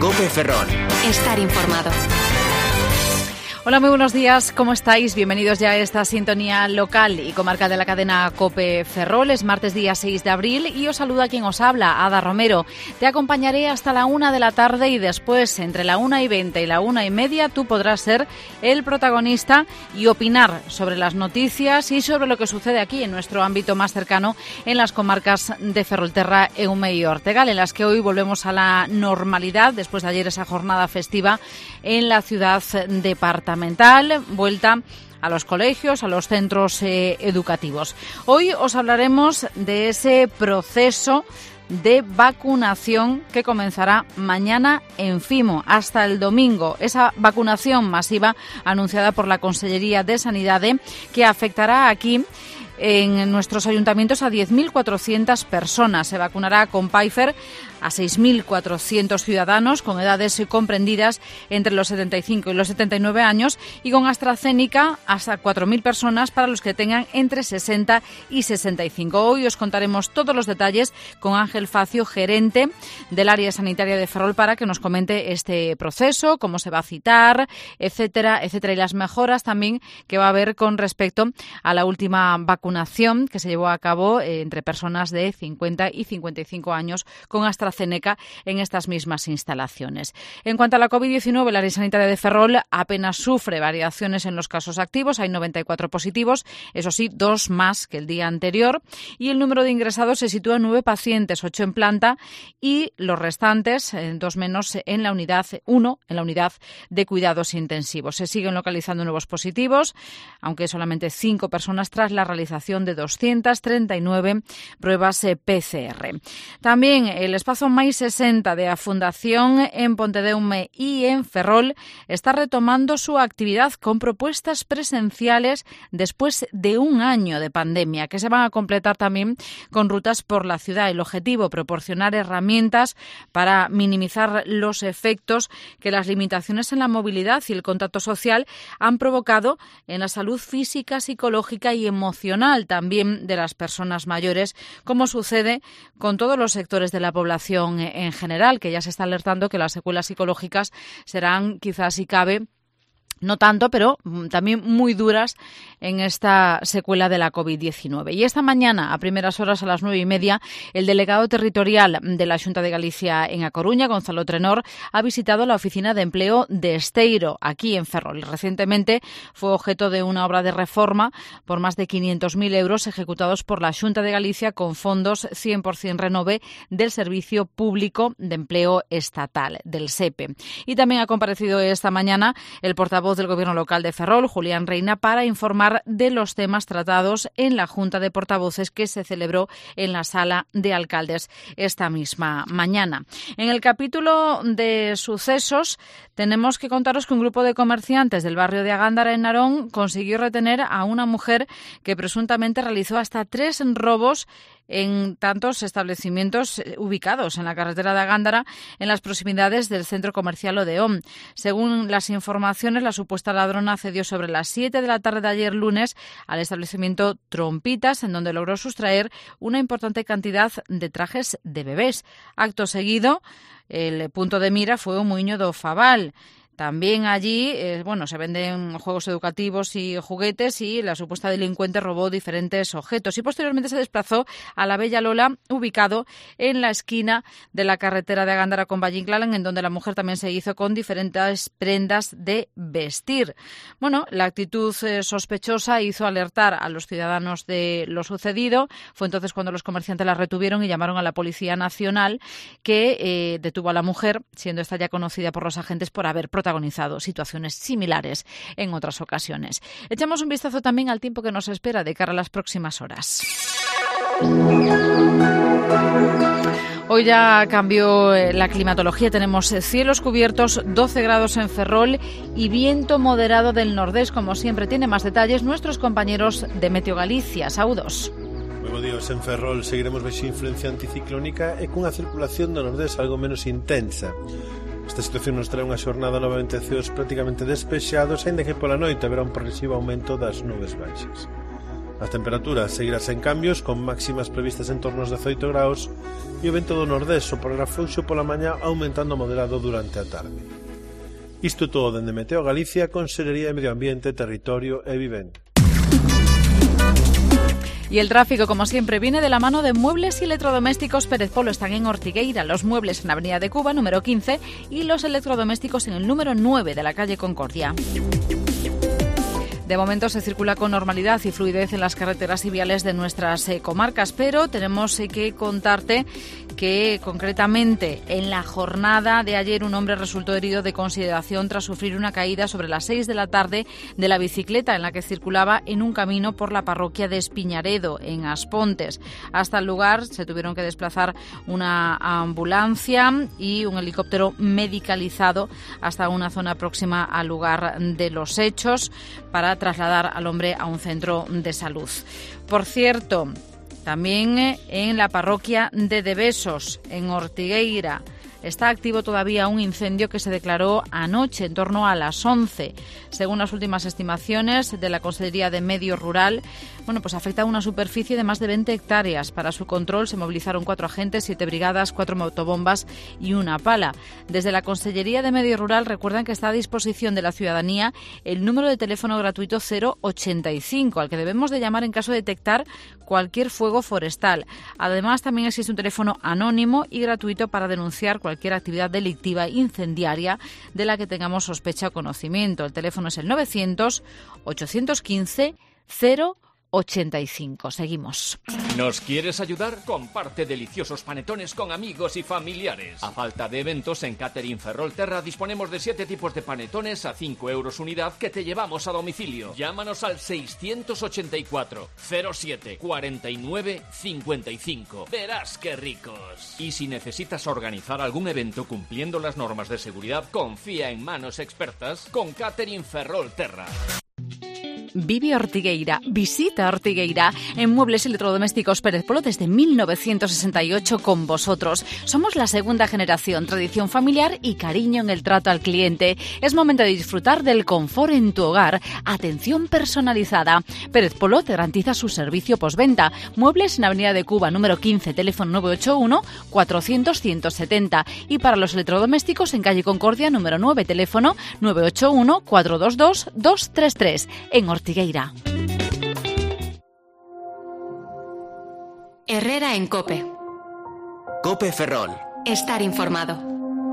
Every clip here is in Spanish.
COPE Ferrol. Estar informado. Hola, muy buenos días, ¿cómo estáis? Bienvenidos ya a esta sintonía local y comarcal de la cadena COPE Ferrol. Es martes día 6 de abril y os saluda quien os habla, Ada Romero. Te acompañaré hasta la 1 de la tarde y después, entre la 1:20 y la 1:30, tú podrás ser el protagonista y opinar sobre las noticias y sobre lo que sucede aquí en nuestro ámbito más cercano en las comarcas de Ferrolterra, Eume y Ortegal, en las que hoy volvemos a la normalidad después de ayer esa jornada festiva en la ciudad departamental. Vuelta a los colegios, a los centros educativos. Hoy os hablaremos de ese proceso de vacunación que comenzará mañana en Fimo hasta el domingo. Esa vacunación masiva anunciada por la Consellería de Sanidad que afectará aquí en nuestros ayuntamientos a 10.400 personas. Se vacunará con Pfizer a 6.400 ciudadanos con edades comprendidas entre los 75 y los 79 años y con AstraZeneca hasta 4.000 personas para los que tengan entre 60 y 65. Hoy os contaremos todos los detalles con Ángel Facio, gerente del área sanitaria de Ferrol, para que nos comente este proceso, cómo se va a citar, etcétera, etcétera, y las mejoras también que va a haber con respecto a la última vacunación que se llevó a cabo entre personas de 50 y 55 años con AstraZeneca en estas mismas instalaciones. En cuanto a la COVID-19, el área sanitaria de Ferrol apenas sufre variaciones en los casos activos. Hay 94 positivos, eso sí, 2 más que el día anterior, y el número de ingresados se sitúa en 9 pacientes, 8 en planta y los restantes, 2 menos, en la unidad 1, en la unidad de cuidados intensivos. Se siguen localizando nuevos positivos, aunque solamente 5 personas tras la realización de 239 pruebas PCR. También el espacio MAI 60 de la Fundación en Pontedeume y en Ferrol está retomando su actividad con propuestas presenciales después de un año de pandemia, que se van a completar también con rutas por la ciudad. El objetivo, proporcionar herramientas para minimizar los efectos que las limitaciones en la movilidad y el contacto social han provocado en la salud física, psicológica y emocional también de las personas mayores, como sucede con todos los sectores de la población en general, que ya se está alertando que las secuelas psicológicas serán, quizás si cabe, no tanto, pero también muy duras en esta secuela de la COVID-19. Y esta mañana, a primeras horas, a las 9:30, el delegado territorial de la Xunta de Galicia en A Coruña, Gonzalo Trenor, ha visitado la oficina de empleo de Esteiro, aquí en Ferrol. Recientemente fue objeto de una obra de reforma por más de 500.000 euros ejecutados por la Xunta de Galicia con fondos 100% Renove del Servicio Público de Empleo Estatal, del SEPE. Y también ha comparecido esta mañana el portavoz del Gobierno local de Ferrol, Julián Reina, para informar de los temas tratados en la Junta de Portavoces que se celebró en la Sala de Alcaldes esta misma mañana. En el capítulo de sucesos tenemos que contaros que un grupo de comerciantes del barrio de Agándara, en Narón, consiguió retener a una mujer que presuntamente realizó hasta 3 robos en tantos establecimientos ubicados en la carretera de Agándara, en las proximidades del centro comercial Odeón. Según las informaciones, la supuesta ladrona accedió sobre las 7 de la tarde de ayer lunes al establecimiento Trompitas, en donde logró sustraer una importante cantidad de trajes de bebés. Acto seguido, el punto de mira fue o Muiño do Fabal. También allí, se venden juegos educativos y juguetes, y la supuesta delincuente robó diferentes objetos y posteriormente se desplazó a la Bella Lola, ubicado en la esquina de la carretera de Agándara con Vallinclán, en donde la mujer también se hizo con diferentes prendas de vestir. Bueno, la actitud sospechosa hizo alertar a los ciudadanos de lo sucedido. Fue entonces cuando los comerciantes la retuvieron y llamaron a la Policía Nacional, que detuvo a la mujer, siendo esta ya conocida por los agentes por haber protagonizado situaciones similares en otras ocasiones. Echamos un vistazo también al tiempo que nos espera de cara a las próximas horas. Hoy ya cambió la climatología, tenemos cielos cubiertos, 12 grados en Ferrol y viento moderado del nordés. Como siempre, tiene más detalles nuestros compañeros de Meteo Galicia. Saúdos. Moi bo días, en Ferrol seguiremos baixo influencia anticiclónica e cunha circulación do nordés algo menos intensa. Esta situación nos trae unha xornada novamente de ceos prácticamente despexados, aínda que pola noite haberá un progresivo aumento das nubes baixas. As temperaturas seguirán sen cambios, con máximas previstas en torno aos 18 graus, e o vento do nordés soprará frouxo pola mañá, aumentando moderado durante a tarde. Isto todo dende Meteo Galicia, Consellería de Medio Ambiente, Territorio e Vivenda. Y el tráfico, como siempre, viene de la mano de Muebles y Electrodomésticos Pérez Polo. Están en Ortigueira, los muebles en la Avenida de Cuba, número 15, y los electrodomésticos en el número 9 de la calle Concordia. De momento se circula con normalidad y fluidez en las carreteras y viales de nuestras comarcas, pero tenemos que contarte que concretamente en la jornada de ayer un hombre resultó herido de consideración tras sufrir una caída sobre las 6 de la tarde de la bicicleta en la que circulaba en un camino por la parroquia de Espiñaredo, en Aspontes. Hasta el lugar se tuvieron que desplazar una ambulancia y un helicóptero medicalizado hasta una zona próxima al lugar de los hechos para trasladar al hombre a un centro de salud. Por cierto, también en la parroquia de Devesos, en Ortigueira, está activo todavía un incendio que se declaró anoche en torno a las 11. Según las últimas estimaciones de la Consellería de Medio Rural, pues afecta a una superficie de más de 20 hectáreas. Para su control se movilizaron 4 agentes, 7 brigadas, 4 motobombas y una pala. Desde la Consellería de Medio Rural recuerdan que está a disposición de la ciudadanía el número de teléfono gratuito 085, al que debemos de llamar en caso de detectar cualquier fuego forestal. Además, también existe un teléfono anónimo y gratuito para denunciar cualquier actividad delictiva incendiaria de la que tengamos sospecha o conocimiento. El teléfono es el 900 815 085. Seguimos. ¿Nos quieres ayudar? Comparte deliciosos panetones con amigos y familiares. A falta de eventos, en Catering Ferrolterra disponemos de 7 tipos de panetones a 5 euros unidad que te llevamos a domicilio. Llámanos al 684 07 49 55. Verás qué ricos. Y si necesitas organizar algún evento cumpliendo las normas de seguridad, confía en manos expertas con Catering Ferrolterra. Vive Ortigueira, visita Ortigueira. En Muebles y Electrodomésticos Pérez Polo desde 1968 con vosotros. Somos la segunda generación, tradición familiar y cariño en el trato al cliente. Es momento de disfrutar del confort en tu hogar. Atención personalizada. Pérez Polo te garantiza su servicio postventa. Muebles en Avenida de Cuba, número 15, teléfono 981 400 170. Y para los electrodomésticos en calle Concordia, número 9, teléfono 981 422 233. En Ortigueira. Herrera en COPE. COPE Ferrol. Estar informado.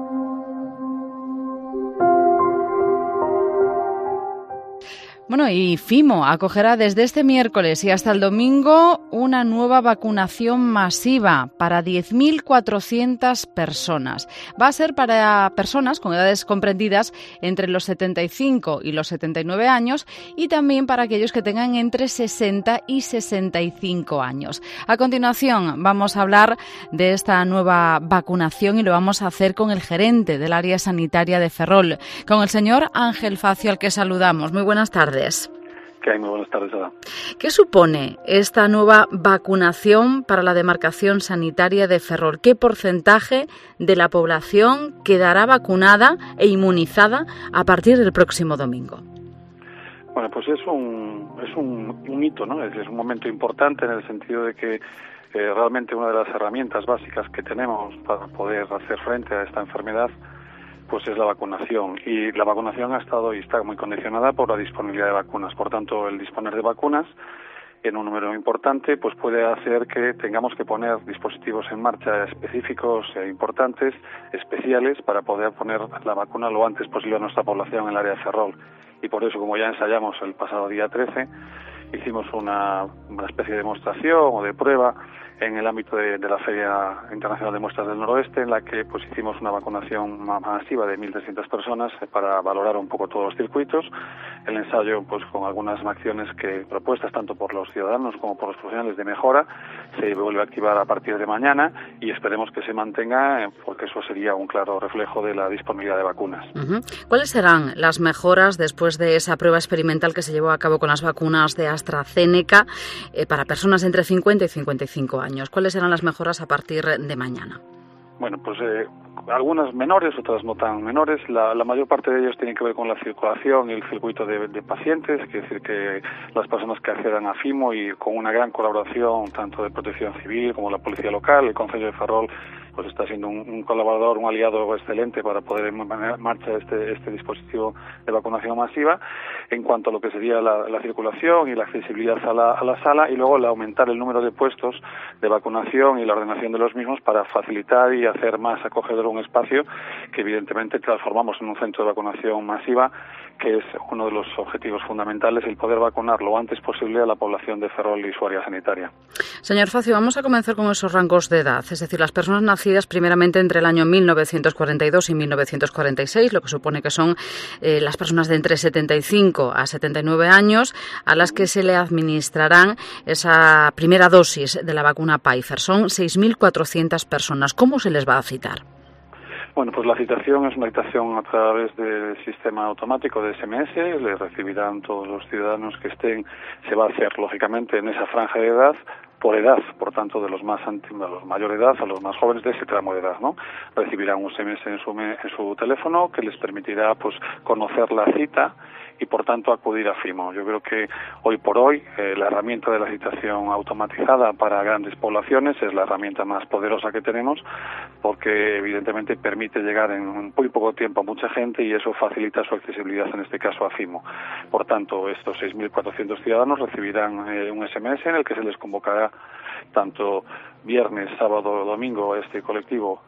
Y Fimo acogerá desde este miércoles y hasta el domingo una nueva vacunación masiva para 10.400 personas. Va a ser para personas con edades comprendidas entre los 75 y los 79 años y también para aquellos que tengan entre 60 y 65 años. A continuación vamos a hablar de esta nueva vacunación y lo vamos a hacer con el gerente del área sanitaria de Ferrol, con el señor Ángel Facio, al que saludamos. Muy buenas tardes. ¿Qué hay? Muy buenas tardes, Ada. ¿Qué supone esta nueva vacunación para la demarcación sanitaria de Ferrol? ¿Qué porcentaje de la población quedará vacunada e inmunizada a partir del próximo domingo? Bueno, pues es un hito, ¿no? Es un momento importante en el sentido de que realmente una de las herramientas básicas que tenemos para poder hacer frente a esta enfermedad pues es la vacunación, y la vacunación ha estado y está muy condicionada por la disponibilidad de vacunas. Por tanto, el disponer de vacunas en un número importante pues puede hacer que tengamos que poner dispositivos en marcha específicos e importantes, especiales, para poder poner la vacuna lo antes posible a nuestra población en el área de Ferrol. Y por eso, como ya ensayamos el pasado día 13, hicimos una especie de demostración o de prueba en el ámbito de la Feria Internacional de Muestras del Noroeste, en la que pues hicimos una vacunación masiva de 1.300 personas para valorar un poco todos los circuitos. El ensayo, pues con algunas acciones propuestas tanto por los ciudadanos como por los profesionales de mejora, se vuelve a activar a partir de mañana y esperemos que se mantenga, porque eso sería un claro reflejo de la disponibilidad de vacunas. Uh-huh. ¿Cuáles serán las mejoras después de esa prueba experimental que se llevó a cabo con las vacunas de AstraZeneca para personas entre 50 y 55 años? ¿Cuáles serán las mejoras a partir de mañana? Bueno, pues algunas menores, otras no tan menores. La mayor parte de ellos tienen que ver con la circulación y el circuito de pacientes, es decir, que las personas que accedan a FIMO y con una gran colaboración tanto de Protección Civil como la Policía Local, el Concello de Ferrol pues está siendo un colaborador, un aliado excelente para poder poner en marcha este dispositivo de vacunación masiva. En cuanto a lo que sería la circulación y la accesibilidad a la sala, y luego el aumentar el número de puestos de vacunación y la ordenación de los mismos para facilitar y hacer más acogedor un espacio que evidentemente transformamos en un centro de vacunación masiva, que es uno de los objetivos fundamentales, el poder vacunar lo antes posible a la población de Ferrol y su área sanitaria. Señor Facio, vamos a comenzar con esos rangos de edad, es decir, las personas nacidas primeramente entre el año 1942 y 1946, lo que supone que son las personas de entre 75 a 79 años a las que se le administrarán esa primera dosis de la vacuna Pfizer. Son 6.400 personas. ¿Cómo se les va a citar? Bueno, pues la citación es una citación a través del sistema automático de SMS, le recibirán todos los ciudadanos que estén, se va a hacer lógicamente en esa franja de edad, por edad, por tanto de los más antiguos, a los mayor edad, a los más jóvenes de ese tramo de edad, ¿no? Recibirán un SMS en su teléfono que les permitirá pues conocer la cita y por tanto acudir a FIMO. Yo creo que hoy por hoy la herramienta de la citación automatizada para grandes poblaciones es la herramienta más poderosa que tenemos, porque evidentemente permite llegar en muy poco tiempo a mucha gente y eso facilita su accesibilidad, en este caso a FIMO. Por tanto, estos 6.400 ciudadanos recibirán un SMS en el que se les convocará tanto viernes, sábado o domingo este colectivo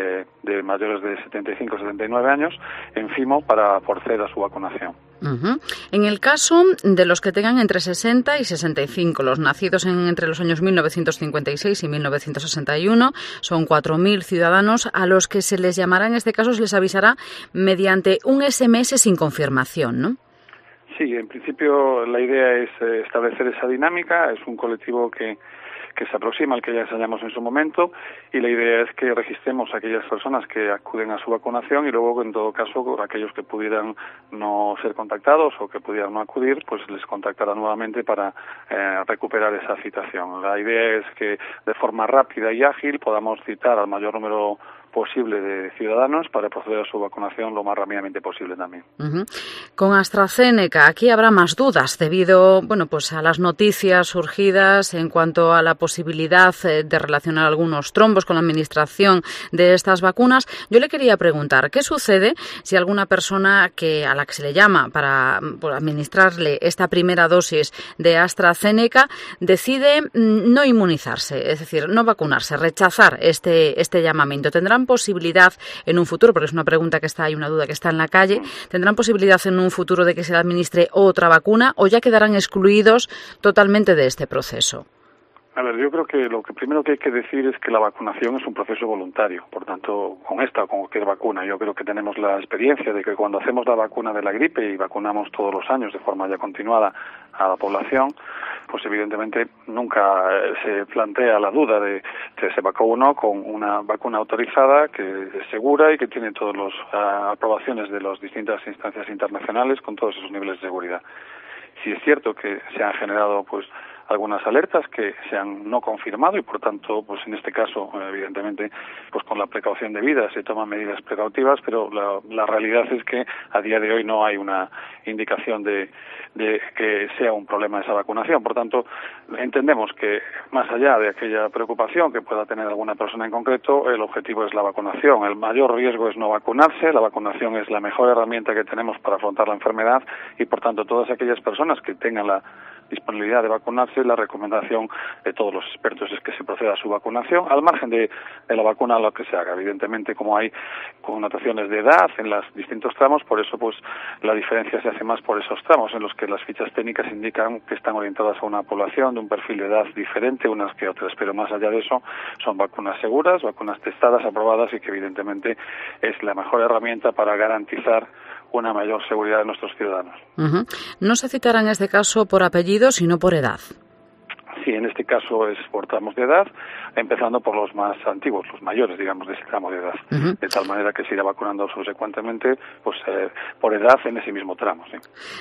de mayores de 75 a 79 años en FIMO para proceder a su vacunación. Uh-huh. En el caso de los que tengan entre 60 y 65, los nacidos entre los años 1956 y 1961, son 4.000 ciudadanos a los que se les llamará, en este caso se les avisará mediante un SMS sin confirmación, ¿no? Sí, en principio la idea es establecer esa dinámica, es un colectivo que se aproxima al que ya enseñamos en su momento, y la idea es que registremos a aquellas personas que acuden a su vacunación y luego, en todo caso, aquellos que pudieran no ser contactados o que pudieran no acudir, pues les contactará nuevamente para recuperar esa citación. La idea es que de forma rápida y ágil podamos citar al mayor número posible de ciudadanos para proceder a su vacunación lo más rápidamente posible también. Uh-huh. Con AstraZeneca, aquí habrá más dudas debido, pues a las noticias surgidas en cuanto a la posibilidad de relacionar algunos trombos con la administración de estas vacunas. Yo le quería preguntar, ¿qué sucede si alguna persona a la que se le llama para administrarle esta primera dosis de AstraZeneca decide no inmunizarse, es decir, no vacunarse, rechazar este llamamiento? ¿Tendrán posibilidad en un futuro, porque es una pregunta que hay una duda que está en la calle, tendrán posibilidad en un futuro de que se le administre otra vacuna o ya quedarán excluidos totalmente de este proceso? A ver, yo creo que lo primero que hay que decir es que la vacunación es un proceso voluntario. Por tanto, con esta o con cualquier vacuna, yo creo que tenemos la experiencia de que cuando hacemos la vacuna de la gripe y vacunamos todos los años de forma ya continuada a la población, pues evidentemente nunca se plantea la duda de que se vacunó con una vacuna autorizada, que es segura y que tiene todas las aprobaciones de las distintas instancias internacionales con todos esos niveles de seguridad. Sí es cierto que se han generado algunas alertas que se han no confirmado y por tanto en este caso evidentemente con la precaución debida se toman medidas precautivas, pero la realidad es que a día de hoy no hay una indicación de que sea un problema esa vacunación. Por tanto, entendemos que más allá de aquella preocupación que pueda tener alguna persona en concreto, el objetivo es la vacunación. El mayor riesgo es no vacunarse, la vacunación es la mejor herramienta que tenemos para afrontar la enfermedad y por tanto todas aquellas personas que tengan la disponibilidad de vacunarse, la recomendación de todos los expertos es que se proceda a su vacunación, al margen de la vacuna lo que se haga. Evidentemente, como hay connotaciones de edad en los distintos tramos, por eso la diferencia se hace más por esos tramos en los que las fichas técnicas indican que están orientadas a una población de un perfil de edad diferente unas que otras, pero más allá de eso son vacunas seguras, vacunas testadas, aprobadas y que evidentemente es la mejor herramienta para garantizar una mayor seguridad de nuestros ciudadanos. Uh-huh. No se citará en este caso por apellido, sino por edad. Sí, en este caso es por tramos de edad, empezando por los más antiguos, los mayores, digamos, de ese tramo de edad. De tal manera que se irá vacunando subsecuentemente, pues por edad en ese mismo tramo. Sí.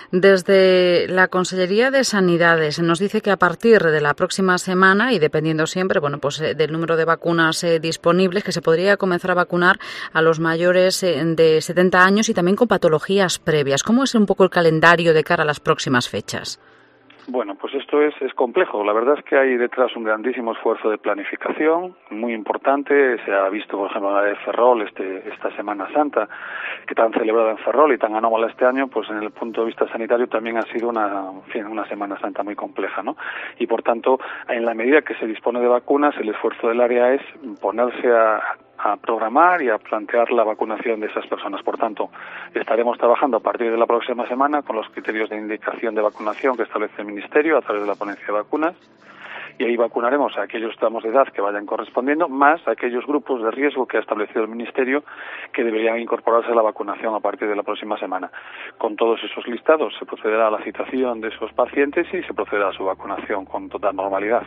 Desde la Consellería de Sanidade se nos dice que a partir de la próxima semana, y dependiendo siempre, bueno, pues del número de vacunas disponibles, que se podría comenzar a vacunar a los mayores de 70 años y también con patologías previas. ¿Cómo es un poco el calendario de cara a las próximas fechas? Bueno, pues esto es complejo. La verdad es que hay detrás un grandísimo esfuerzo de planificación, muy importante. Se ha visto, por ejemplo, la de Ferrol, esta Semana Santa, que tan celebrada en Ferrol y tan anómala este año, pues en el punto de vista sanitario también ha sido una Semana Santa muy compleja, ¿no? Y por tanto, en la medida que se dispone de vacunas, el esfuerzo del área es ponerse a programar y a plantear la vacunación de esas personas. Por tanto, estaremos trabajando a partir de la próxima semana con los criterios de indicación de vacunación que establece el Ministerio a través de la ponencia de vacunas, y ahí vacunaremos a aquellos tramos de edad que vayan correspondiendo, más a aquellos grupos de riesgo que ha establecido el Ministerio que deberían incorporarse a la vacunación a partir de la próxima semana. Con todos esos listados se procederá a la citación de esos pacientes y se procederá a su vacunación con total normalidad.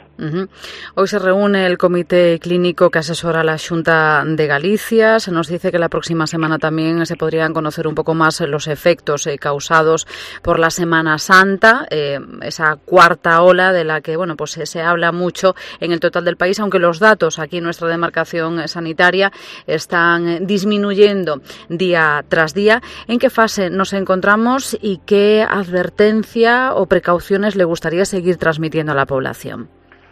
Hoy se reúne el Comité Clínico que asesora a la Xunta de Galicia. Se nos dice que la próxima semana también se podrían conocer un poco más los efectos causados por la Semana Santa, esa cuarta ola de la que, bueno, pues se habla mucho en el total del país, aunque los datos aquí en nuestra demarcación sanitaria están disminuyendo día tras día. ¿En qué fase nos encontramos y qué advertencia o precauciones le gustaría seguir transmitiendo a la población?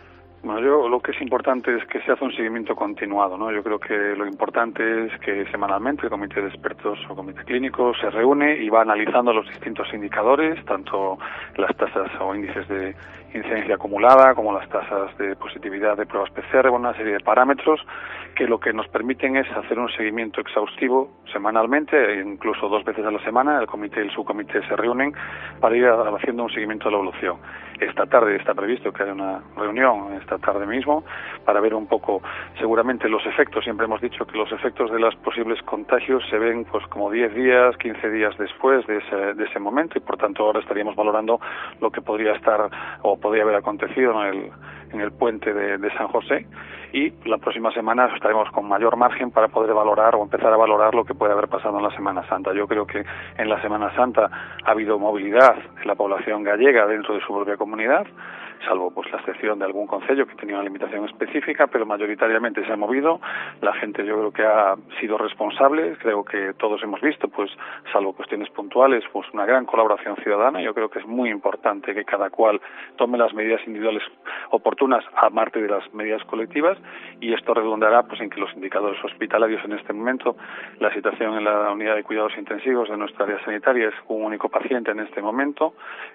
Bueno, lo que es importante es que se hace un seguimiento continuado, ¿no? Yo creo que lo importante es que semanalmente el comité de expertos o comité clínico se reúne y va analizando los distintos indicadores, tanto las tasas o índices de incidencia acumulada como las tasas de positividad de pruebas PCR, una serie de parámetros que lo que nos permiten es hacer un seguimiento exhaustivo semanalmente, incluso 2 veces a la semana. El comité y el subcomité se reúnen para ir haciendo un seguimiento de la evolución. Esta tarde está previsto que haya una reunión, esta tarde mismo, para ver un poco, seguramente los efectos. Siempre hemos dicho que los efectos de los posibles contagios se ven pues como 10 días, 15 días después de ese momento, y por tanto ahora estaríamos valorando lo que podría estar o podría haber acontecido en el puente de San José, y la próxima semana estaremos con mayor margen para poder valorar o empezar a valorar lo que puede haber pasado en la Semana Santa. Yo creo que en la Semana Santa ha habido movilidad de la población gallega dentro de su propia comunidad, salvo pues la excepción de algún concello que tenía una limitación específica, pero mayoritariamente se ha movido. La gente, yo creo que ha sido responsable. Creo que todos hemos visto, pues salvo cuestiones puntuales, pues una gran colaboración ciudadana. Yo creo que es muy importante que cada cual tome las medidas individuales oportunas aparte de las medidas colectivas, y esto redundará pues en que los indicadores hospitalarios en este momento, la situación en la unidad de cuidados intensivos de nuestra área sanitaria es un único paciente en este momento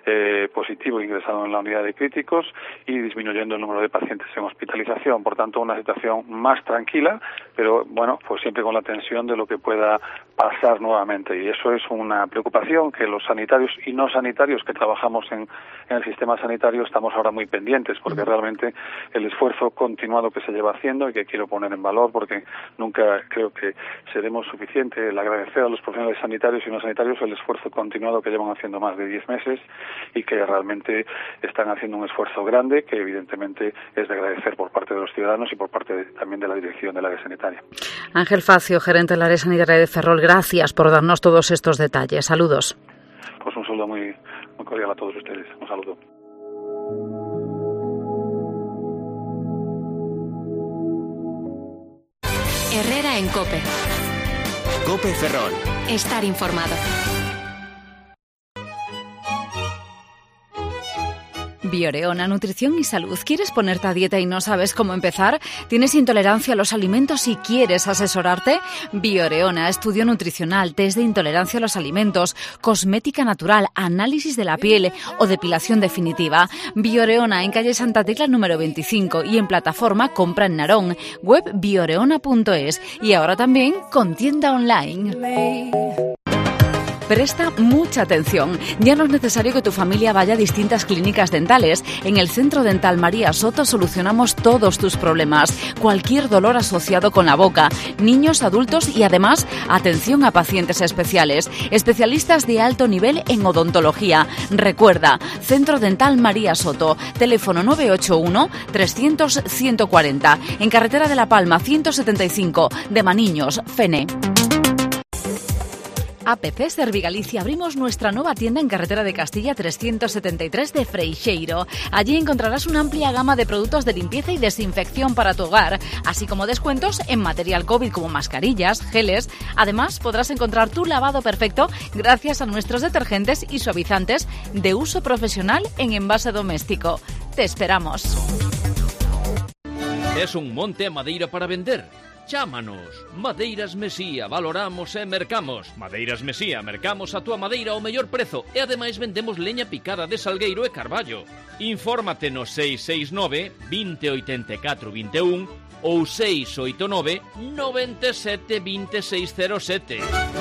positivo ingresado en la unidad de críticos, y disminuyendo el número de pacientes en hospitalización. Por tanto, una situación más tranquila, pero bueno, pues siempre con la tensión de lo que pueda pasar nuevamente, y eso es una preocupación que los sanitarios y no sanitarios que trabajamos en el sistema sanitario estamos ahora muy pendientes, porque realmente el esfuerzo continuado que se lleva haciendo y que quiero poner en valor, porque nunca creo que seremos suficiente el agradecer a los profesionales sanitarios y no sanitarios el esfuerzo continuado que llevan haciendo más de 10 meses y que realmente están haciendo un esfuerzo grande que evidentemente es de agradecer por parte de los ciudadanos y por parte también de la dirección del área sanitaria. Ángel Facio, gerente del área sanitaria de Ferrol, gracias por darnos todos estos detalles. Saludos. Pues un saludo muy cordial a todos ustedes. Un saludo. Herrera en COPE. COPE Ferrol. Estar informado. Bioreona, nutrición y salud. ¿Quieres ponerte a dieta y no sabes cómo empezar? ¿Tienes intolerancia a los alimentos y quieres asesorarte? Bioreona, estudio nutricional, test de intolerancia a los alimentos, cosmética natural, análisis de la piel o depilación definitiva. Bioreona, en calle Santa Tecla número 25 y en plataforma Compra en Narón, web bioreona.es, y ahora también con tienda online. Presta mucha atención. Ya no es necesario que tu familia vaya a distintas clínicas dentales. En el Centro Dental María Soto solucionamos todos tus problemas. Cualquier dolor asociado con la boca. Niños, adultos y además atención a pacientes especiales. Especialistas de alto nivel en odontología. Recuerda, Centro Dental María Soto. Teléfono 981 300 140. En Carretera de la Palma 175 de Maniños, Fene. APC Servigalicia, abrimos nuestra nueva tienda en Carretera de Castilla 373 de Freixeiro. Allí encontrarás una amplia gama de productos de limpieza y desinfección para tu hogar, así como descuentos en material COVID como mascarillas, geles. Además, podrás encontrar tu lavado perfecto gracias a nuestros detergentes y suavizantes de uso profesional en envase doméstico. Te esperamos. Es un monte a madeira para vender? Chámanos. Madeiras Mesía, valoramos e mercamos. Madeiras Mesía, mercamos a túa madeira ao mellor prezo e ademais vendemos leña picada de salgueiro e carballo. Infórmate no 669 2084 21 ou 689 97 2607.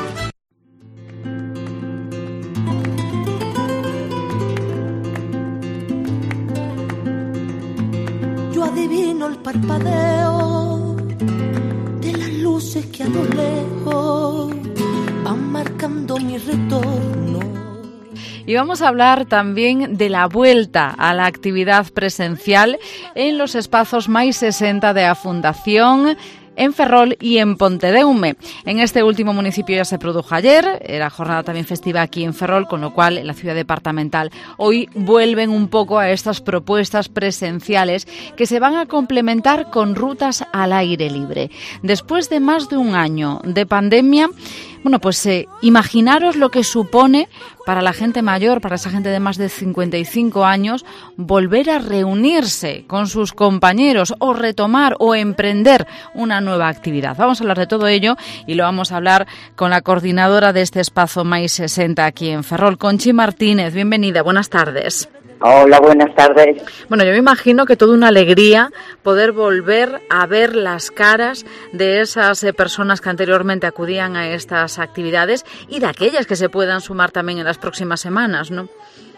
Yo adivino el parpadeo de las luces que a lo lejos van marcando mi retorno. Y vamos a hablar también de la vuelta a la actividad presencial en los espazos máis 60 de a Fundación en Ferrol y en Pontedeume. En este último municipio ya se produjo ayer, era jornada también festiva aquí en Ferrol, con lo cual en la ciudad departamental hoy vuelven un poco a estas propuestas presenciales que se van a complementar con rutas al aire libre. Después de más de un año de pandemia, bueno, pues imaginaros lo que supone para la gente mayor, para esa gente de más de 55 años, volver a reunirse con sus compañeros o retomar o emprender una nueva actividad. Vamos a hablar de todo ello y lo vamos a hablar con la coordinadora de este espacio máis 60 aquí en Ferrol, Conchi Martínez. Bienvenida, buenas tardes. Hola, buenas tardes. Bueno, yo me imagino que toda una alegría poder volver a ver las caras de esas personas que anteriormente acudían a estas actividades y de aquellas que se puedan sumar también en las próximas semanas, ¿no?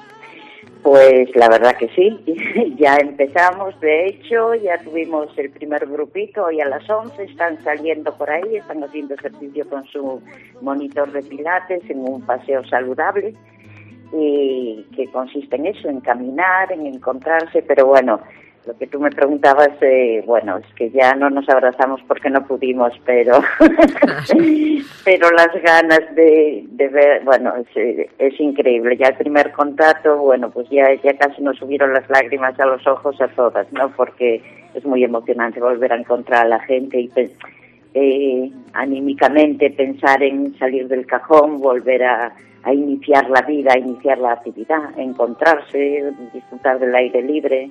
Pues la verdad que sí, ya empezamos, de hecho, ya tuvimos el primer grupito, hoy a las 11, están saliendo por ahí, están haciendo ejercicio con su monitor de pilates en un paseo saludable. Y que consiste en eso, en caminar, en encontrarse, pero bueno, lo que tú me preguntabas, bueno, es que ya no nos abrazamos porque no pudimos, pero pero las ganas de ver, bueno, es increíble, ya el primer contacto, bueno, pues ya casi nos subieron las lágrimas a los ojos a todas, ¿no? Porque es muy emocionante volver a encontrar a la gente y anímicamente pensar en salir del cajón, volver a iniciar la vida, a iniciar la actividad, encontrarse, disfrutar del aire libre.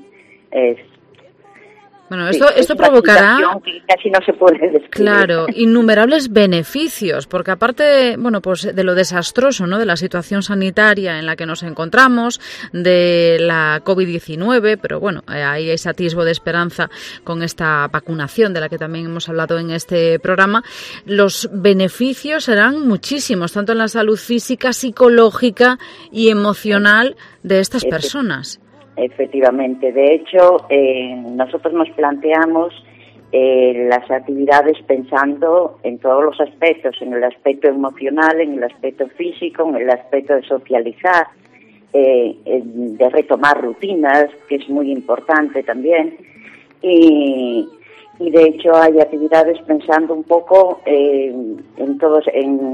Bueno, esto provocará, que casi no se puede describir. Claro, innumerables beneficios, porque aparte, bueno, pues de lo desastroso, ¿no?, de la situación sanitaria en la que nos encontramos, de la COVID-19, pero bueno, hay ese atisbo de esperanza con esta vacunación de la que también hemos hablado en este programa. Los beneficios serán muchísimos, tanto en la salud física, psicológica y emocional de estas personas. Efectivamente, de hecho, nosotros nos planteamos las actividades pensando en todos los aspectos, en el aspecto emocional, en el aspecto físico, en el aspecto de socializar, de retomar rutinas, que es muy importante también, y de hecho hay actividades pensando un poco en todos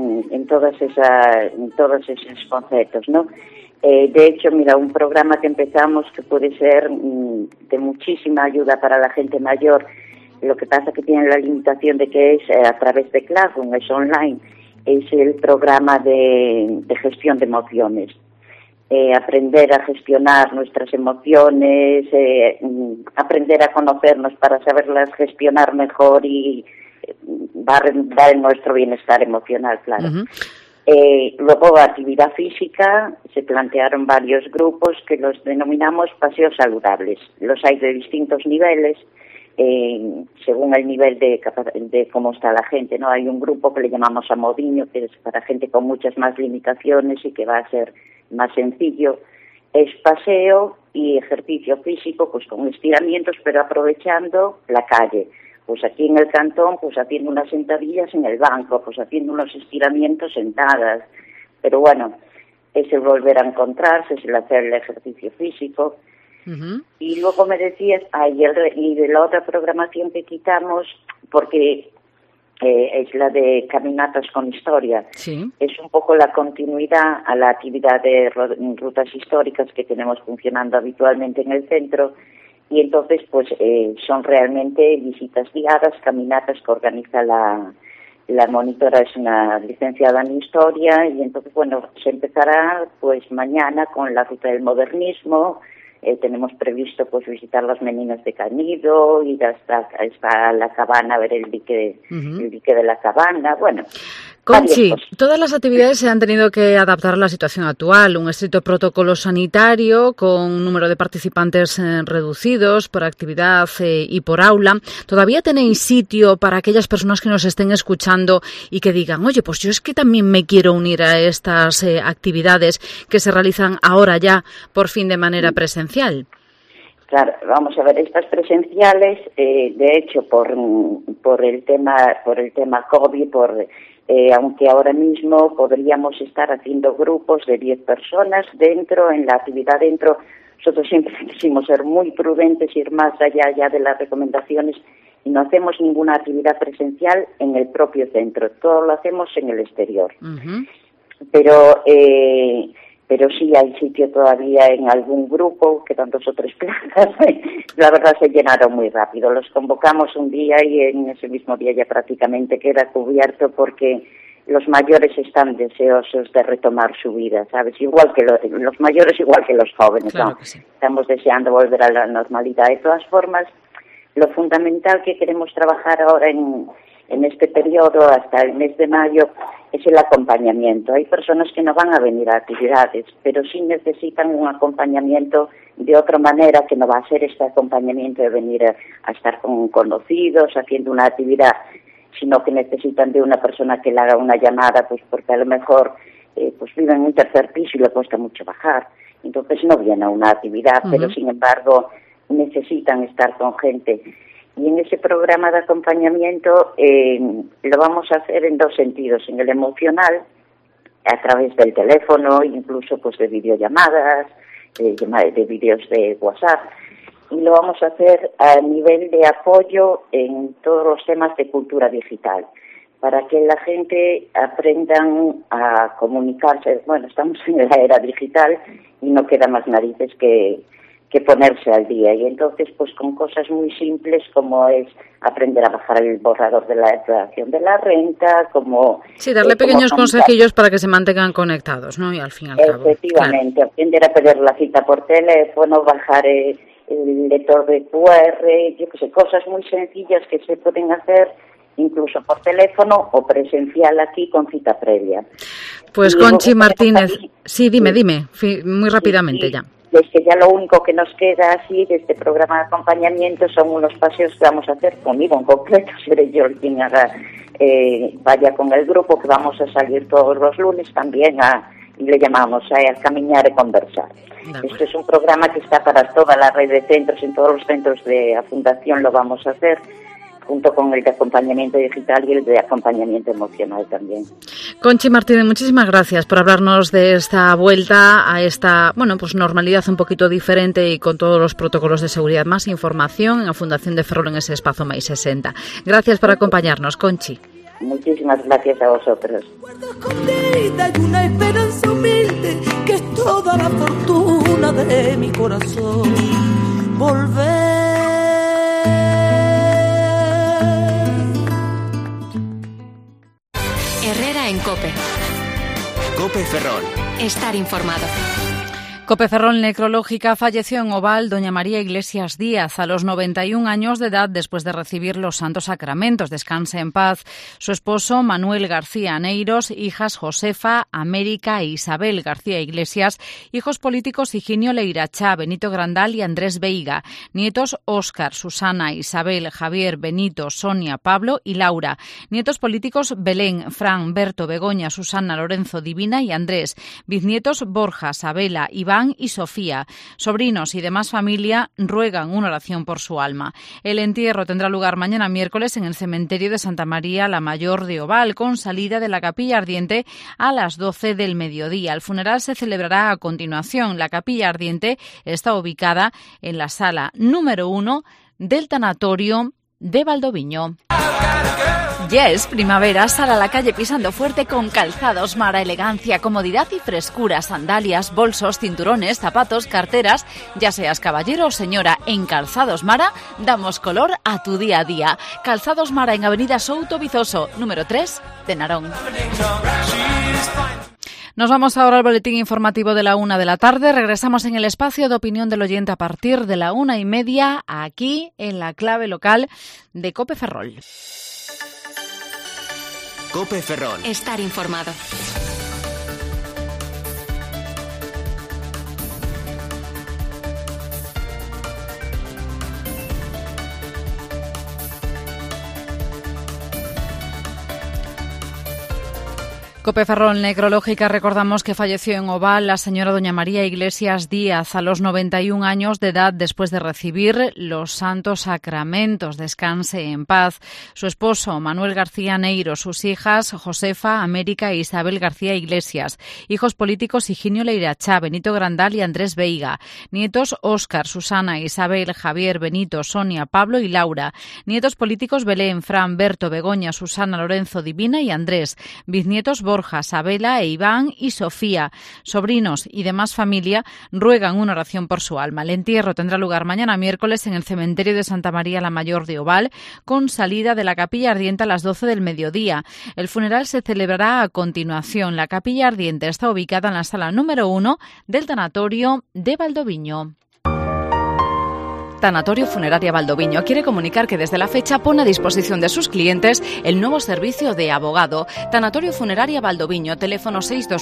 esos conceptos, ¿no? De hecho, mira, un programa que empezamos que puede ser de muchísima ayuda para la gente mayor, lo que pasa que tiene la limitación de que es a través de Classroom, es online, es el programa de gestión de emociones. Aprender a gestionar nuestras emociones, aprender a conocernos para saberlas gestionar mejor y va a redundar en nuestro bienestar emocional, claro. Uh-huh. Luego, actividad física, se plantearon varios grupos que los denominamos paseos saludables. Los hay de distintos niveles, según el nivel de cómo está la gente, ¿no? Hay un grupo que le llamamos Amodiño, que es para gente con muchas más limitaciones y que va a ser más sencillo. Es paseo y ejercicio físico, pues con estiramientos, pero aprovechando la calle. Pues aquí en el cantón, pues haciendo unas sentadillas en el banco, pues haciendo unos estiramientos sentadas. Pero bueno, es el volver a encontrarse, es el hacer el ejercicio físico. Uh-huh. Y luego me decías, y de la otra programación que quitamos, porque es la de Caminatas con Historia. Sí. Es un poco la continuidad a la actividad de rutas históricas que tenemos funcionando habitualmente en el centro, y entonces pues son realmente visitas guiadas, caminatas que organiza la monitora, es una licenciada en Historia, y entonces bueno, se empezará pues mañana con la ruta del modernismo. Tenemos previsto pues visitar las Meninas de Canido, ir hasta la Cabana a ver el dique de la Cabana, bueno. Conchi, todas las actividades se han tenido que adaptar a la situación actual, un estricto protocolo sanitario con un número de participantes reducidos por actividad y por aula. ¿Todavía tenéis sitio para aquellas personas que nos estén escuchando y que digan, oye, pues yo es que también me quiero unir a estas actividades que se realizan ahora ya por fin de manera presencial? Claro, vamos a ver, estas presenciales, de hecho, por el tema COVID, aunque ahora mismo podríamos estar haciendo grupos de 10 personas en la actividad dentro, nosotros siempre quisimos ser muy prudentes, ir más allá ya de las recomendaciones, y no hacemos ninguna actividad presencial en el propio centro, todo lo hacemos en el exterior. Uh-huh. Pero sí hay sitio todavía en algún grupo, quedan 2 o 3 plazas, la verdad se llenaron muy rápido. Los convocamos un día y en ese mismo día ya prácticamente queda cubierto porque los mayores están deseosos de retomar su vida, ¿sabes? Igual que los mayores, igual que los jóvenes, claro, ¿no? Sí. Estamos deseando volver a la normalidad. De todas formas, lo fundamental que queremos trabajar ahora en este periodo, hasta el mes de mayo, es el acompañamiento. Hay personas que no van a venir a actividades, pero sí necesitan un acompañamiento de otra manera, que no va a ser este acompañamiento de venir a estar con conocidos, haciendo una actividad, sino que necesitan de una persona que le haga una llamada, pues porque a lo mejor pues vive en un tercer piso y le cuesta mucho bajar. Entonces no viene a una actividad, uh-huh, pero sin embargo necesitan estar con gente. Y en ese programa de acompañamiento lo vamos a hacer en 2 sentidos, en el emocional, a través del teléfono, incluso pues de videollamadas, de vídeos de WhatsApp, y lo vamos a hacer a nivel de apoyo en todos los temas de cultura digital, para que la gente aprendan a comunicarse. Bueno, estamos en la era digital y no queda más narices que ponerse al día, y entonces pues con cosas muy simples como es aprender a bajar el borrador de la declaración de la renta, como... Sí, darle pequeños consejillos para que se mantengan conectados, ¿no? Y al fin y al cabo... Efectivamente, claro. Aprender a pedir la cita por teléfono, bajar el lector de QR, yo qué sé, cosas muy sencillas que se pueden hacer incluso por teléfono o presencial aquí con cita previa. Pues y Conchi Martínez, aquí, sí, dime, muy rápidamente ya. Es que ya lo único que nos queda así de este programa de acompañamiento son unos paseos que vamos a hacer conmigo en concreto, seré yo quien vaya con el grupo, que vamos a salir todos los lunes también y le llamamos a caminar y conversar. Esto es un programa que está para toda la red de centros, en todos los centros de la Fundación lo vamos a hacer, junto con el de acompañamiento digital y el de acompañamiento emocional también. Conchi Martínez, muchísimas gracias por hablarnos de esta vuelta a esta, pues normalidad un poquito diferente y con todos los protocolos de seguridad. Más información en la Fundación de Ferrol en ese espacio Mai 60. Gracias por acompañarnos, Conchi. Muchísimas gracias a vosotros. Hay una esperanza humilde que es toda la fortuna de mi corazón. Volver. Herrera en COPE. COPE Ferrol. Estar informado. Cope Ferrol necrológica. Falleció en Oval doña María Iglesias Díaz a los 91 años de edad después de recibir los santos sacramentos. Descanse en paz. Su esposo Manuel García Neiros, hijas Josefa, América e Isabel García Iglesias, hijos políticos Higinio Leirachá, Benito Grandal y Andrés Veiga, nietos Óscar, Susana, Isabel, Javier, Benito, Sonia, Pablo y Laura, nietos políticos Belén, Fran, Berto, Begoña, Susana, Lorenzo, Divina y Andrés, bisnietos Borja, Sabela, Iván y Sofía. Sobrinos y demás familia ruegan una oración por su alma. El entierro tendrá lugar mañana miércoles en el cementerio de Santa María la Mayor de Oval, con salida de la Capilla Ardiente a las 12 del mediodía. El funeral se celebrará a continuación. La Capilla Ardiente está ubicada en la sala número 1 del tanatorio de Valdoviño. Ya es primavera, sal a la calle pisando fuerte con Calzados Mara. Elegancia, comodidad y frescura. Sandalias, bolsos, cinturones, zapatos, carteras. Ya seas caballero o señora, en Calzados Mara damos color a tu día a día. Calzados Mara en Avenida Souto Vizoso, número 3 de Narón. Nos vamos ahora al boletín informativo de la 1 de la tarde. Regresamos en el espacio de opinión del oyente a partir de la 1:30 aquí en la clave local de Cope Ferrol. Cope Ferrol. Estar informado. Cope Ferrol necrológica. Recordamos que falleció en Oval la señora doña María Iglesias Díaz a los 91 años de edad después de recibir los santos sacramentos. Descanse en paz. Su esposo Manuel García Neiros, sus hijas Josefa, América e Isabel García Iglesias, hijos políticos Higinio Leirachá, Benito Grandal y Andrés Veiga, nietos Óscar, Susana, Isabel, Javier, Benito, Sonia, Pablo y Laura, nietos políticos Belén, Fran, Berto, Begoña, Susana, Lorenzo, Divina y Andrés, bisnietos Borja, Sabela e Iván y Sofía. Sobrinos y demás familia ruegan una oración por su alma. El entierro tendrá lugar mañana miércoles en el cementerio de Santa María la Mayor de Oval, con salida de la Capilla Ardiente a las 12 del mediodía. El funeral se celebrará a continuación. La Capilla Ardiente está ubicada en la sala número 1 del tanatorio de Valdoviño. Tanatorio Funeraria Valdoviño quiere comunicar que desde la fecha pone a disposición de sus clientes el nuevo servicio de abogado. Tanatorio Funeraria Valdoviño, teléfono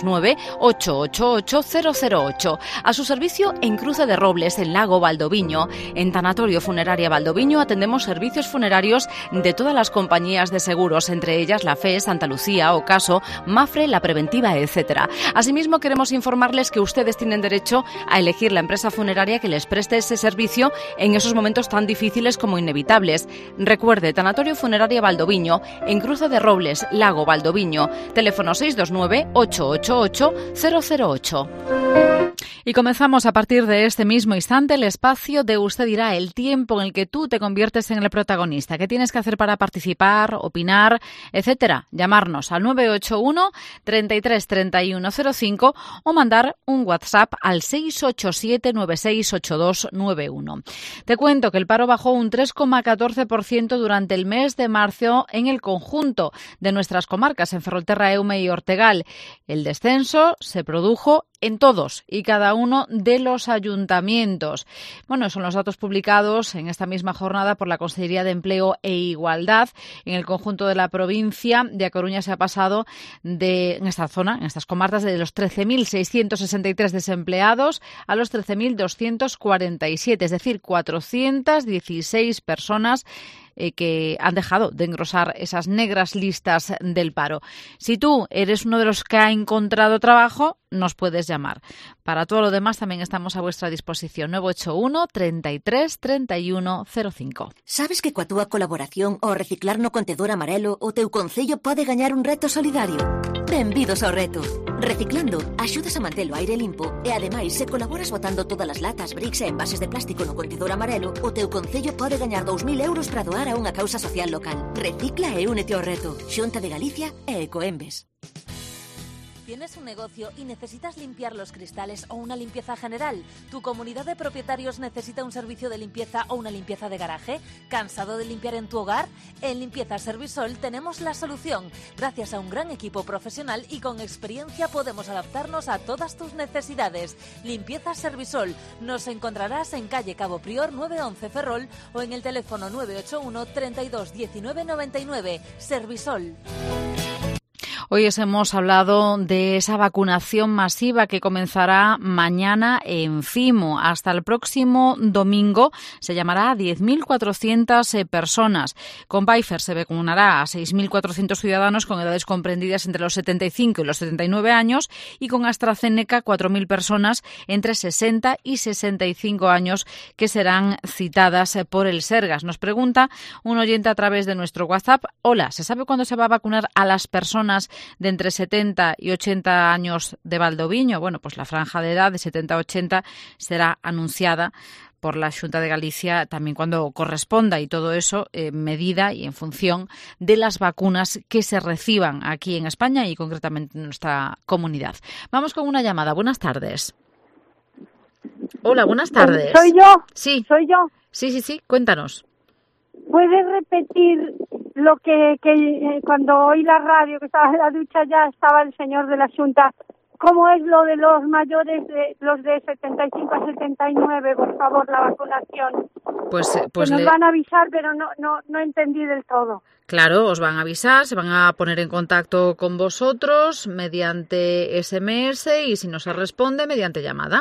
629-888-008. A su servicio en Cruce de Robles, en Lago Valdoviño. En Tanatorio Funeraria Valdoviño atendemos servicios funerarios de todas las compañías de seguros, entre ellas la FE, Santa Lucía, Ocaso, Mafre, La Preventiva, etc. Asimismo, queremos informarles que ustedes tienen derecho a elegir la empresa funeraria que les preste ese servicio en esos momentos tan difíciles como inevitables. Recuerde, Tanatorio Funeraria Valdoviño, en Cruce de Robles, Lago Valdoviño, teléfono 629-888-008. Y comenzamos a partir de este mismo instante el espacio de Usted dirá, el tiempo en el que tú te conviertes en el protagonista. ¿Qué tienes que hacer para participar, opinar, etcétera? Llamarnos al 981 33 31 05 o mandar un WhatsApp al 687 968291. Te cuento que el paro bajó un 3,14% durante el mes de marzo en el conjunto de nuestras comarcas, en Ferrolterra, Eume y Ortegal. El descenso se produjo en todos y cada uno de los ayuntamientos. Bueno, son los datos publicados en esta misma jornada por la Consellería de Empleo e Igualdad. En el conjunto de la provincia de A Coruña se ha pasado en esta zona, en estas comarcas, de los 13.663 desempleados a los 13.247, es decir, 416 personas que han dejado de engrosar esas negras listas del paro. Si tú eres uno de los que ha encontrado trabajo, nos puedes llamar. Para todo lo demás también estamos a vuestra disposición. 981 33 31 05. Sabes que coa túa colaboración ao reciclar no contedor amarelo o teu concello pode gañar un reto solidario? Benvidos ao reto. Reciclando, axudas a mantelo aire limpo e ademais, se colaboras botando todas as latas, bricks e envases de plástico no contedor amarelo, o teu concello pode gañar 2.000 euros para doar a unha causa social local. Recicla e únete ao reto. Xunta de Galicia e Ecoembes. ¿Tienes un negocio y necesitas limpiar los cristales o una limpieza general? ¿Tu comunidad de propietarios necesita un servicio de limpieza o una limpieza de garaje? ¿Cansado de limpiar en tu hogar? En Limpieza Servisol tenemos la solución. Gracias a un gran equipo profesional y con experiencia podemos adaptarnos a todas tus necesidades. Limpieza Servisol. Nos encontrarás en calle Cabo Prior 911 Ferrol o en el teléfono 981 32 19 99. Servisol. Hoy os hemos hablado de esa vacunación masiva que comenzará mañana en Fimo. Hasta el próximo domingo se llamará a 10.400 personas. Con Pfizer se vacunará a 6.400 ciudadanos con edades comprendidas entre los 75 y los 79 años y con AstraZeneca 4.000 personas entre 60 y 65 años que serán citadas por el Sergas. Nos pregunta un oyente a través de nuestro WhatsApp: hola, ¿se sabe cuándo se va a vacunar a las personas de entre 70 y 80 años de Valdoviño? Bueno, pues la franja de edad de 70 a 80 será anunciada por la Xunta de Galicia también cuando corresponda, y todo eso en medida y en función de las vacunas que se reciban aquí en España y concretamente en nuestra comunidad. Vamos con una llamada. Buenas tardes. Hola, buenas tardes. ¿Soy yo? Sí. ¿Soy yo? Sí, cuéntanos. ¿Puedes repetir lo que cuando oí la radio, que estaba en la ducha, ya estaba el señor de la Xunta? ¿Cómo es lo de los mayores, los de 75 a 79, por favor, la vacunación? Pues nos van a avisar, pero no entendí del todo. Claro, os van a avisar, se van a poner en contacto con vosotros mediante SMS y si no se responde, mediante llamada.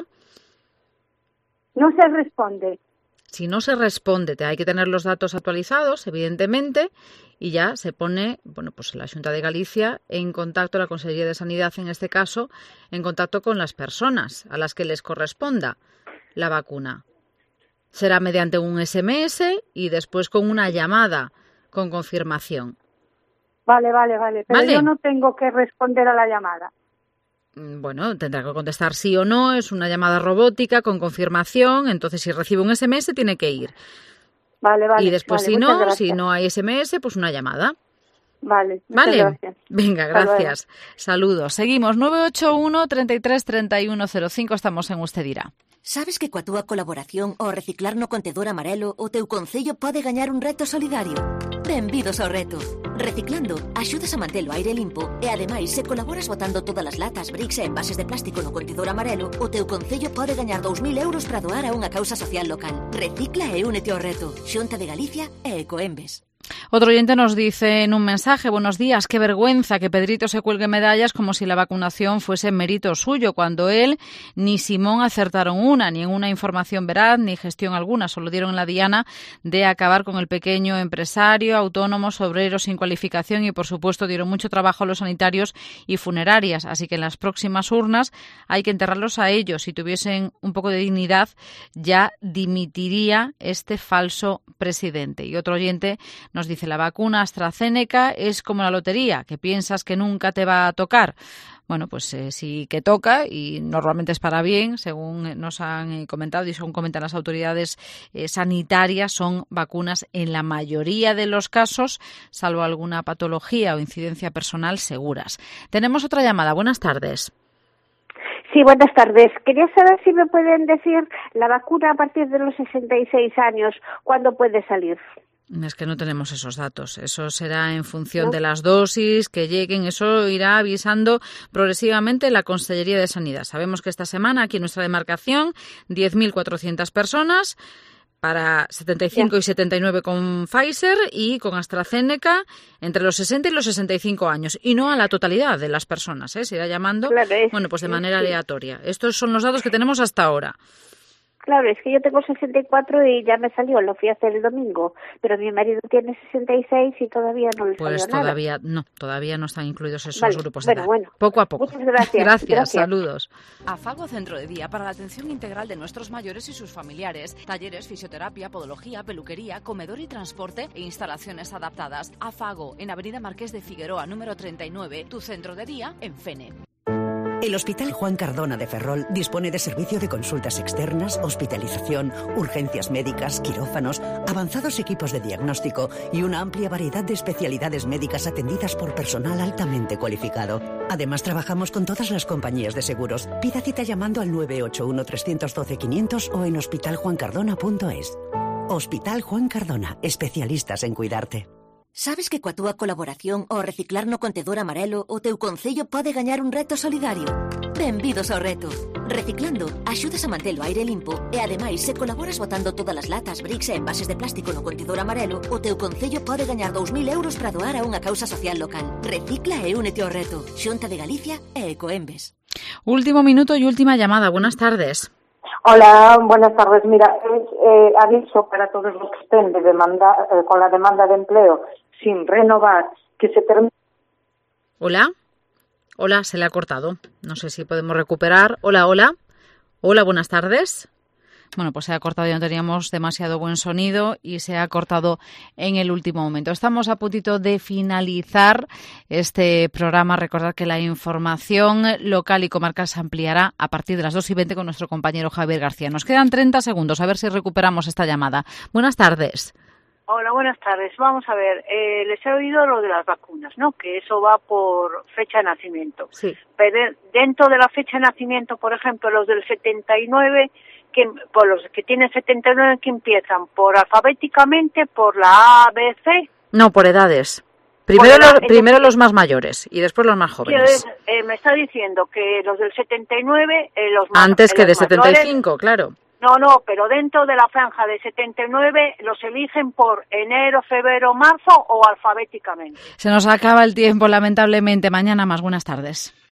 No se responde. Si no se responde, hay que tener los datos actualizados, evidentemente, y ya se pone, pues la Xunta de Galicia en contacto, la Consellería de Sanidad en este caso, en contacto con las personas a las que les corresponda la vacuna. Será mediante un SMS y después con una llamada con confirmación. Vale. Pero yo no tengo que responder a la llamada. Bueno, tendrá que contestar sí o no, es una llamada robótica con confirmación, entonces si recibe un SMS tiene que ir. Vale. Y después si no hay SMS, pues una llamada. Vale. Gracias. Venga, gracias. Saludos. Seguimos, 981 33 31 05, estamos en Usted Dirá. Sabes que coa túa colaboración ao reciclar no contedor amarelo o teu concello pode gañar un reto solidario? Benvidos ao reto. Reciclando, axudas a mantelo aire limpo e, ademais, se colaboras botando todas as latas, bricks e envases de plástico no contedor amarelo, o teu concello pode gañar 2.000 euros para doar a unha causa social local. Recicla e únete ao reto. Xunta de Galicia e Ecoembes. Otro oyente nos dice en un mensaje: buenos días, qué vergüenza que Pedrito se cuelgue medallas como si la vacunación fuese mérito suyo, cuando él ni Simón acertaron una, ni en una información veraz, ni gestión alguna, solo dieron la diana de acabar con el pequeño empresario, autónomos, obreros sin cualificación y, por supuesto, dieron mucho trabajo a los sanitarios y funerarias, así que en las próximas urnas hay que enterrarlos a ellos. Si tuviesen un poco de dignidad, ya dimitiría este falso presidente. Y otro oyente nos dice: la vacuna AstraZeneca es como la lotería, que piensas que nunca te va a tocar. Bueno, pues sí que toca y normalmente es para bien, según nos han comentado y según comentan las autoridades sanitarias, son vacunas en la mayoría de los casos, salvo alguna patología o incidencia personal, seguras. Tenemos otra llamada. Buenas tardes. Sí, buenas tardes. Quería saber si me pueden decir la vacuna a partir de los 66 años, ¿cuándo puede salir? Es que no tenemos esos datos. Eso será en función de las dosis que lleguen. Eso irá avisando progresivamente la Consellería de Sanidad. Sabemos que esta semana aquí en nuestra demarcación 10.400 personas para 75 y 79 con Pfizer y con AstraZeneca entre los 60 y los 65 años. Y no a la totalidad de las personas, se irá llamando, pues de manera aleatoria. Estos son los datos que tenemos hasta ahora. Claro, es que yo tengo 64 y ya me salió, lo fui a hacer el domingo, pero mi marido tiene 66 y todavía no le salió nada. Todavía no están incluidos esos grupos de edad. Bueno, poco a poco. Muchas gracias. Gracias, saludos. Afago Centro de Día para la atención integral de nuestros mayores y sus familiares. Talleres, fisioterapia, podología, peluquería, comedor y transporte e instalaciones adaptadas. Afago, en Avenida Marqués de Figueroa, número 39, tu centro de día en Fene. El Hospital Juan Cardona de Ferrol dispone de servicio de consultas externas, hospitalización, urgencias médicas, quirófanos, avanzados equipos de diagnóstico y una amplia variedad de especialidades médicas atendidas por personal altamente cualificado. Además, trabajamos con todas las compañías de seguros. Pida cita llamando al 981-312-500 o en hospitaljuancardona.es. Hospital Juan Cardona, especialistas en cuidarte. Sabes que coa túa colaboración ao reciclar no contenedor amarelo o teu concello pode gañar un reto solidario? Benvidos ao reto. Reciclando, axudas a mantelo aire limpo e ademais se colaboras botando todas as latas, bricks e envases de plástico no contenedor amarelo, o teu concello pode gañar 2.000 euros para doar a unha causa social local. Recicla e únete ao reto. Xunta de Galicia e Ecoembes. Último minuto y última llamada. Buenas tardes. Hola, buenas tardes. Mira, es aviso para todos los que estén con la demanda de empleo sin renovar, que se termine. Hola, se le ha cortado. No sé si podemos recuperar. Hola, buenas tardes. Bueno, pues se ha cortado, ya no teníamos demasiado buen sonido y se ha cortado en el último momento. Estamos a puntito de finalizar este programa. Recordad que la información local y comarcal se ampliará a partir de las 2:20 con nuestro compañero Javier García. Nos quedan 30 segundos, a ver si recuperamos esta llamada. Buenas tardes. Hola, buenas tardes. Vamos a ver, les he oído lo de las vacunas, ¿no? Que eso va por fecha de nacimiento. Sí. Pero dentro de la fecha de nacimiento, por ejemplo, los del 79... por los que tienen 79 que empiezan por alfabéticamente, por la A, B, C. No, por edades. Primero los más mayores y después los más jóvenes. Me está diciendo que los del 79, los más antes que de 75, mayores, claro. No, pero dentro de la franja de 79 los eligen por enero, febrero, marzo o alfabéticamente. Se nos acaba el tiempo, lamentablemente. Mañana más. Buenas tardes.